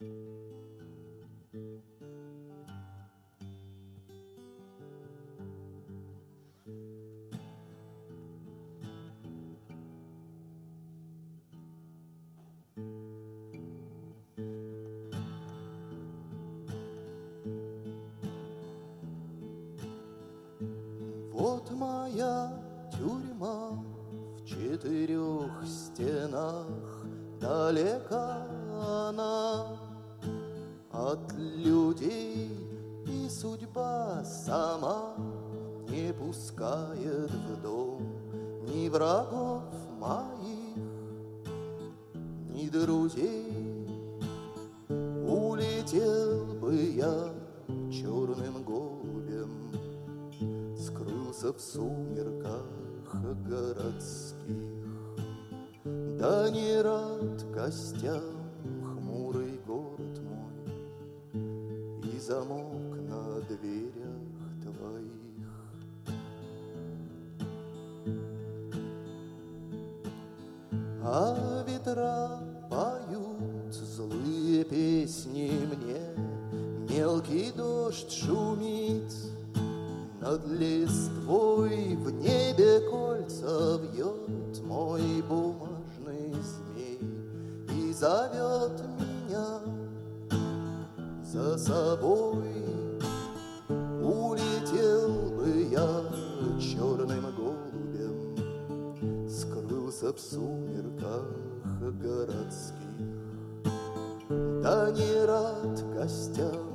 Вот моя тюрьма в 4 стенах, далека она от людей, и судьба сама не пускает в дом ни врагов моих, ни друзей. Улетел бы я черным голубем, скрылся в сумерках городских. Да не рад гостям хмурый город мой и замок на дверях твоих. А ветра поют злые песни мне, мелкий дождь шумит над листвой, в небе кольца вьет мой бумажный змей и зовет меня за собой. Улетел бы я черным голубем, скрылся в сумерках городских. Да не рад гостям